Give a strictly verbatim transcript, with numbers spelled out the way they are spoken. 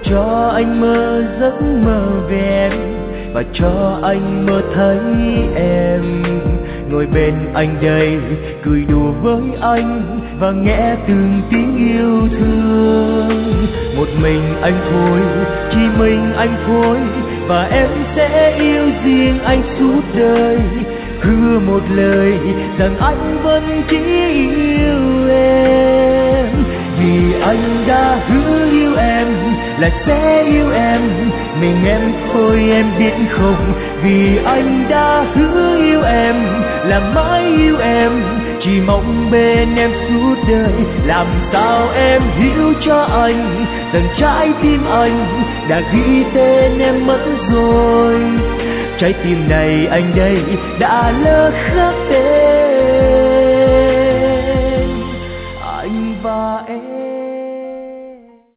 cho anh mơ giấc mơ về em, và cho anh mơ thấy em ngồi bên anh đây, cười đùa với anh và nghe từng tiếng yêu thương. Một mình anh thôi, chỉ mình anh thôi, và em sẽ yêu riêng anh suốt đời. Hứa một lời rằng anh vẫn chỉ yêu em, vì anh đã hứa yêu em là sẽ yêu em. Mình em thôi em biết không, vì anh đã hứa yêu em là mãi yêu em, chỉ mong bên em suốt đời. Làm sao em hiểu cho anh rằng trái tim anh đã ghi tên em mất rồi. Trái tim này anh đây đã lỡ khắc tên